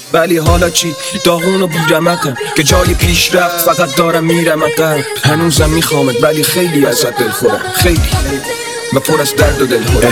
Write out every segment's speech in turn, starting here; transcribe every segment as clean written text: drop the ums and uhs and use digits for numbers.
ولی حالا چی؟ داغون و بیرمقم که جای پیش رفت فقط دارم میرم عقب. هنوزم میخوامت ولی خیلی ازت دلخورم، خیلی و پر از درد و دلهورم.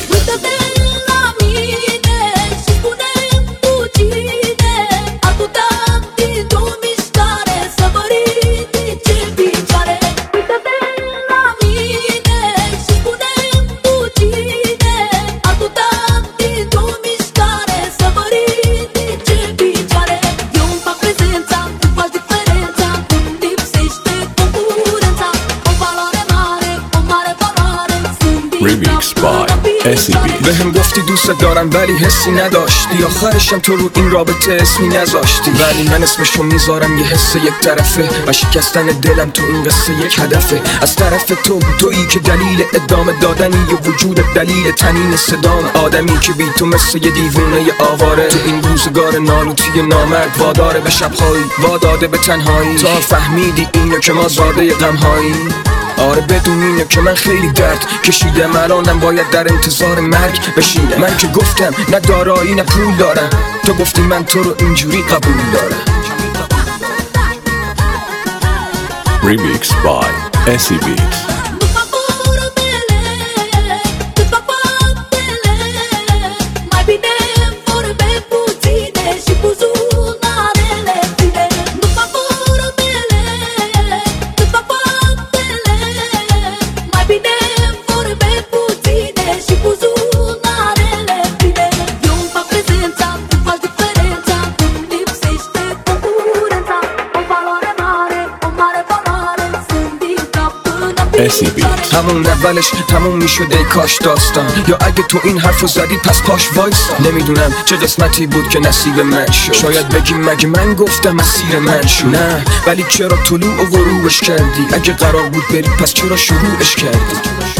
Remix by SCB. بهم گفتی دوست دارم ولی حسی نداشتی، آخرشم تو رو این رابطه اسمی نذاشتی. ولی من اسمشو میذارم یه حس یک طرفه و شکستن دلم تو این قصه یک هدفه. از طرف تویی که دلیل ادامه دادنی و وجود دلیل تنین صدام. آدمی که بی تو مثل یه دیوونه آواره تو این روزگار نالوتی نامرد واداره به شبهایی، واداده به تنهایی. تا فهمیدی اینو که ما زاده غمهایی. آره بدون اینه که من خیلی درد کشیدم، الانم باید در انتظار مرگ بشینم. من که گفتم نه دارایی نه پول دارم، تو گفتی من تو رو اینجوری قبول دارم. Remix by SCB. همون اولش تموم میشده کاش داستان، یا اگه تو این حرفو زدی پس پاش وایسا. نمیدونم چه قسمتی بود که نصیب من شد، شاید بگی مگه من گفتم مسیر من شد. نه ولی چرا طلوع و غروبش کردی؟ اگه قرار بود بری پس چرا شروعش کردی؟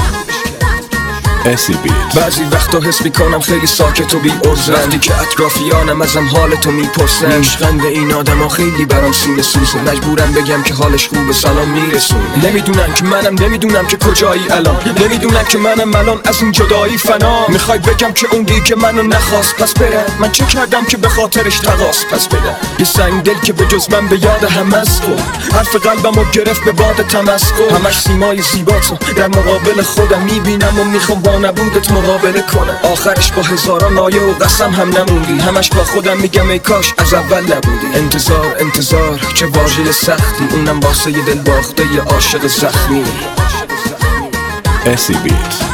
بعضی وقتا حس میکنم خیلی ساکت و بی عرضم، وقتی که اطرافیانم ازم حالتو میپرسن. عشقند این آدم ها خیلی برام سینه سوزه، مجبورم بگم که حالش خوبه سلام میرسونه. نمیدونم که کجایی الان، نمیدونم که منم الان از این جدایی فنا. میخوای بگم که اون که منو نخواست پس برم؟ من چه کردم که به خاطرش تقاس پس بدم؟ یه سنگ دل که به جز من به یاد هم از خود، حرف قلبمو گرفت به باد تمسخر. همش سیمای زیباتو در مقابل خودم میبینم و میخوام نبودت مقابله کنم. آخرش با هزاران نایه و قسم هم نموندی، همش با خودم میگم ای کاش از اول نبودی. انتظار چه واژه سختی، اونم واسه یه دل باخته یه عاشق زخمی. SCB.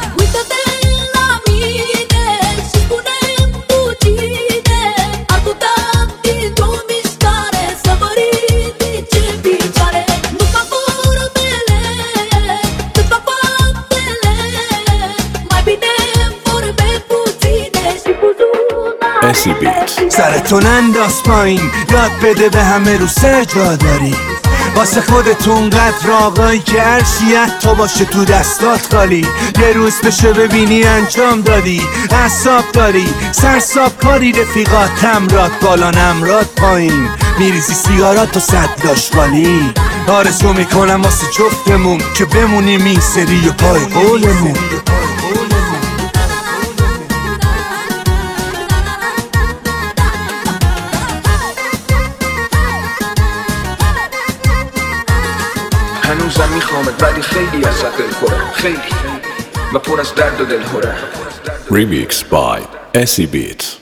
سرتون انداز پایین، یاد بده به همه رو سر جا داری. واسه خودتون قدر آقایی که عرشیت تا باشه تو دستات خالی. یه روز بشه ببینی انجام دادی، اعصاب داری سرساب کاری. رفیقات تمرات بالا نمرات پایین، میریزی سیگارات و صد داشقالی. آرزو میکنم واسه جفتمون که بمونیم این سری و پای قولمون. هنوزم میخوامت ولی خیلی ازت دلخورم، خیلی و پر از درد و دلهورم. Remix by SCB.